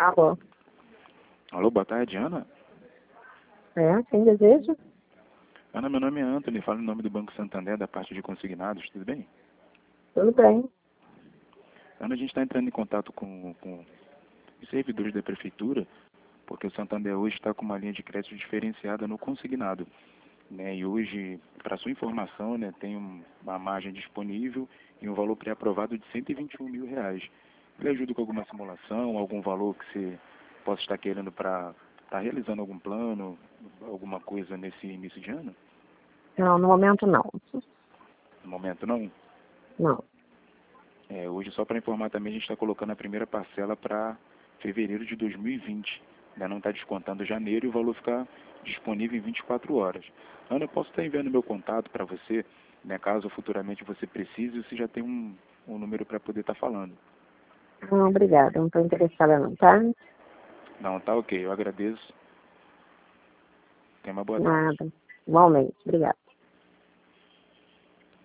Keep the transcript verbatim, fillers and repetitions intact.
Alô? Alô, boa tarde, Ana. É, quem deseja? Ana, meu nome é Antony, falo em nome do Banco Santander, da parte de consignados, tudo bem? Tudo bem. Ana, a gente está entrando em contato com, com os servidores da Prefeitura, porque o Santander hoje está com uma linha de crédito diferenciada no consignado. Né? E hoje, para sua informação, né, tem um, uma margem disponível e um valor pré-aprovado de cento e vinte e um mil reais. Ele ajuda com alguma simulação, algum valor que você possa estar querendo para estar realizando algum plano, alguma coisa nesse início de ano? Não, no momento não. No momento não? Não. É, hoje, só para informar também, a gente está colocando a primeira parcela para fevereiro de dois mil e vinte. Ainda não está descontando janeiro e o valor fica disponível em vinte e quatro horas. Ana, eu posso estar enviando meu contato para você, né, caso futuramente você precise, você já tem um, um número para poder estar falando. Não, obrigada. Não estou interessada não, tá? Não, tá ok, eu agradeço. Tenha uma boa tarde. Nada. Igualmente. Obrigada.